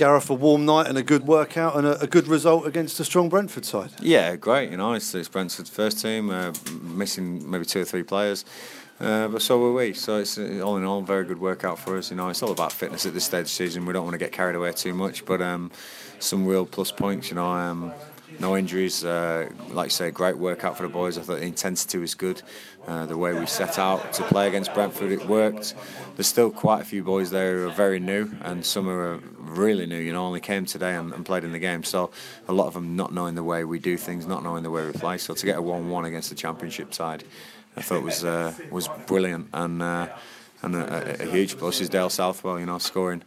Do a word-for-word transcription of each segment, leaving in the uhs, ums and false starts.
Gareth, a warm night and a good workout and a, a good result against a strong Brentford side. Yeah, great. You know, it's, it's Brentford's first team, uh, missing maybe two or three players. Uh, but so were we. So it's uh, all in all a very good workout for us. You know, it's all about fitness at this stage of the season. We don't want to get carried away too much, but um, some real plus points. You know, um, no injuries. Uh, like you say, great workout for the boys. I thought the intensity was good. Uh, the way we set out to play against Brentford, it worked. There's still quite a few boys there who are very new, and some are really new. You know, only came today and, and played in the game. So a lot of them not knowing the way we do things, not knowing the way we play. So to get a one-one against the Championship side, I thought was uh, was brilliant, and uh, and a, a huge plus is Dale Southwell, you know, scoring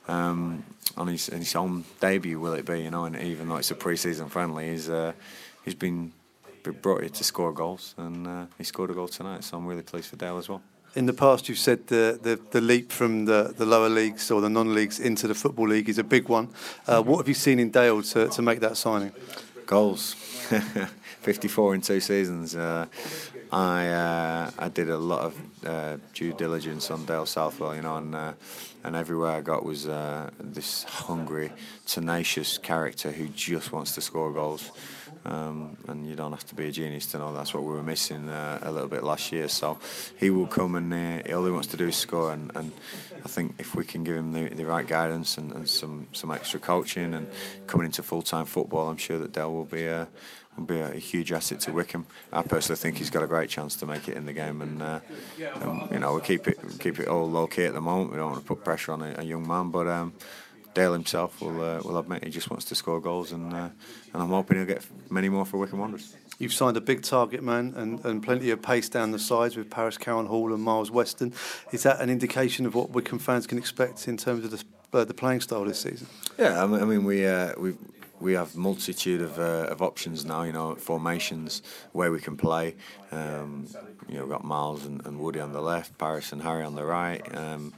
um, on his, his own debut. Will it be, you know? And even though it's a pre-season friendly, he's uh, he's been brought here to score goals, and uh, he scored a goal tonight. So I'm really pleased for Dale as well. In the past, you've said the, the, the leap from the, the lower leagues or the non-leagues into the Football League is a big one. Uh, what have you seen in Dale to, to make that signing? Goals. fifty-four in two seasons. Uh, I uh, I did a lot of uh, due diligence on Dale Southwell, you know, and uh, and everywhere I got was uh, this hungry, tenacious character who just wants to score goals. Um, and you don't have to be a genius to know that's what we were missing uh, a little bit last year. So he will come, and uh, all he wants to do is score. And, and I think if we can give him the, the right guidance and, and some, some extra coaching and coming into full-time football, I'm sure that Dale will be a, will be a huge asset to Wycombe. I personally think he's got a great chance to make it in the game, and, uh, and you know, we keep it keep it all low key at the moment. We don't want to put pressure on a, a young man, but. Um, Dale himself will uh, will admit he just wants to score goals, and uh, and I'm hoping he'll get many more for Wycombe Wanderers. You've signed a big target man and, and plenty of pace down the sides with Paris Cowan Hall and Miles Weston. Is that an indication of what Wycombe fans can expect in terms of the, uh, the playing style this season? Yeah, I mean, I mean we uh, we we have multitude of uh, of options now. You know, formations where we can play. Um, you know, we've got Miles and, and Woody on the left, Paris and Harry on the right. Um,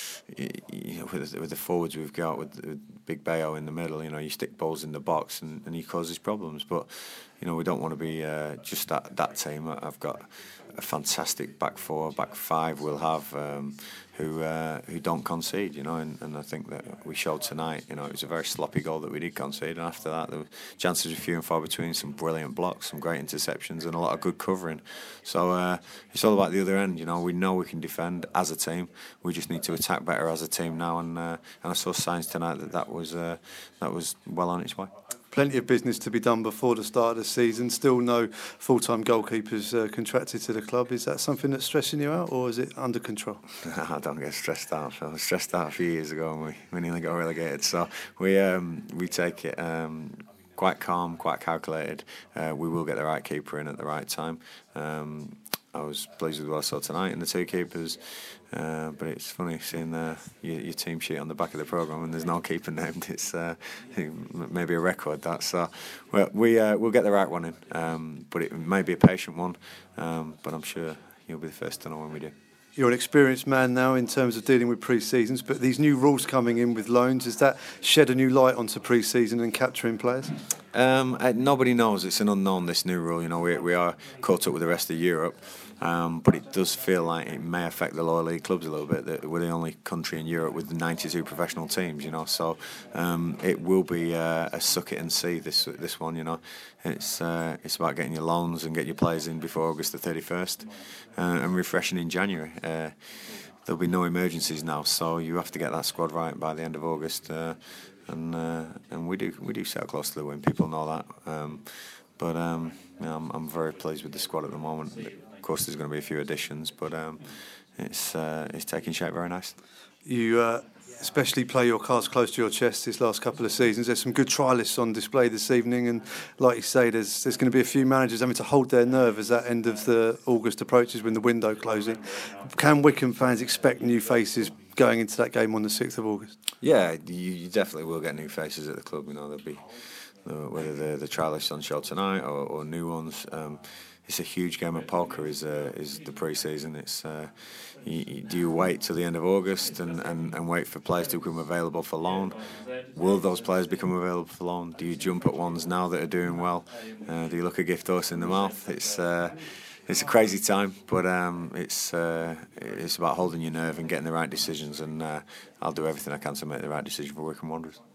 You know, with, with the forwards we've got, with, with Big Bayo in the middle, you know, you stick balls in the box and, and he causes problems. But you know, we don't want to be uh, just that that team. I've got a fantastic back four, back five. We'll have um, who uh, who don't concede, you know, and, and I think that we showed tonight. You know, it was a very sloppy goal that we did concede, and after that, the chances were few and far between. Some brilliant blocks, some great interceptions, and a lot of good covering. So uh, it's all about the other end. You know, we know we can defend as a team. We just need to attack better as a team now, and uh, and I saw signs tonight that that was uh, that was well on its way. Plenty of business to be done before the start of the season. Still no full-time goalkeepers uh, contracted to the club. Is that something that's stressing you out, or is it under control? I don't get stressed out. I was stressed out a few years ago when we, we nearly got relegated. So we um, we take it um, quite calm, quite calculated. Uh, we will get the right keeper in at the right time. Um, I was pleased with what I saw tonight in the two keepers, uh, but it's funny seeing the, your, your team sheet on the back of the programme and there's no keeper named. It's uh, maybe a record, that. So well, we, uh, we'll get the right one in, um, but it may be a patient one, um, but I'm sure you'll be the first to know when we do. You're an experienced man now in terms of dealing with pre-seasons, but these new rules coming in with loans, does that shed a new light onto pre-season and capturing players? Um, uh, nobody knows. It's an unknown, this new rule. You know, we we are caught up with the rest of Europe, um, but it does feel like it may affect the lower league clubs a little bit. That we're the only country in Europe with ninety-two professional teams. You know, so um, it will be uh, a suck it and see this this one. You know, it's uh, it's about getting your loans and get your players in before August the thirty-first, uh, and refreshing in January. Uh, there'll be no emergencies now, so you have to get that squad right by the end of August. Uh, And uh, and we do we do sail close to the win. People know that. Um, but um, you know, I'm I'm very pleased with the squad at the moment. Of course, there's going to be a few additions, but um, it's uh, it's taking shape very nice. You uh, especially play your cards close to your chest this last couple of seasons. There's some good trialists on display this evening, and like you say, there's there's going to be a few managers having to hold their nerve as that end of the August approaches when the window closing. Can Wycombe fans expect new faces going into that game on the sixth of August? Yeah, you, you definitely will get new faces at the club. You know, there'll be uh, whether they're the trialists on show tonight or, or new ones. Um, it's a huge game of poker. Is uh, is the pre-season? It's uh, you, you, do you wait till the end of August and, and, and wait for players to become available for loan? Will those players become available for loan? Do you jump at ones now that are doing well? Uh, do you look a gift horse in the mouth? It's uh, It's a crazy time, but um, it's uh, it's about holding your nerve and getting the right decisions, and uh, I'll do everything I can to make the right decision for Wycombe Wanderers.